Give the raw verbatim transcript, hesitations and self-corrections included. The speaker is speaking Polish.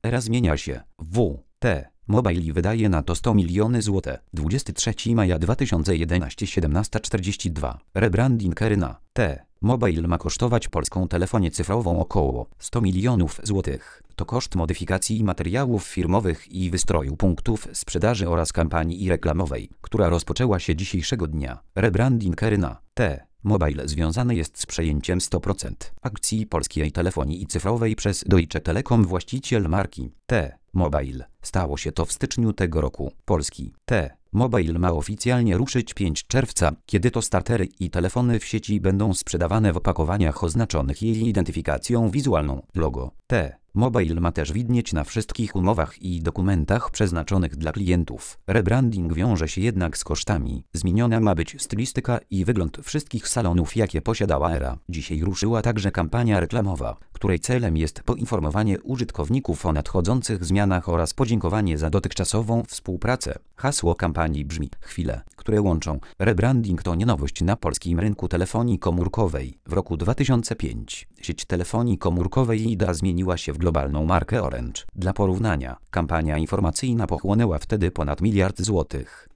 Era zmienia się. W. T. Mobile wydaje na to sto miliony złotych. dwudziestego trzeciego maja dwa tysiące jedenastego, siedemnasta czterdzieści dwa. Rebranding Eryna. T. Mobile ma kosztować polską telefonię cyfrową około sto milionów złotych. To koszt modyfikacji materiałów firmowych i wystroju punktów sprzedaży oraz kampanii reklamowej, która rozpoczęła się dzisiejszego dnia. Rebranding Eryna. T. Mobile związany jest z przejęciem sto procent akcji polskiej telefonii cyfrowej przez Deutsche Telekom, właściciel marki T. Mobile. Stało się to w styczniu tego roku. Polski T. Mobile ma oficjalnie ruszyć piątego czerwca, kiedy to startery i telefony w sieci będą sprzedawane w opakowaniach oznaczonych jej identyfikacją wizualną. Logo T. Mobile ma też widnieć na wszystkich umowach i dokumentach przeznaczonych dla klientów. Rebranding wiąże się jednak z kosztami. Zmieniona ma być stylistyka i wygląd wszystkich salonów, jakie posiadała Era. Dzisiaj ruszyła także kampania reklamowa, której celem jest poinformowanie użytkowników o nadchodzących zmianach oraz podziękowanie za dotychczasową współpracę. Hasło kampanii brzmi: chwile, które łączą. Rebranding to nie nowość na polskim rynku telefonii komórkowej. W roku dwa tysiące piątym sieć telefonii komórkowej I D A zmieniła się w globalną markę Orange. Dla porównania, kampania informacyjna pochłonęła wtedy ponad miliard złotych.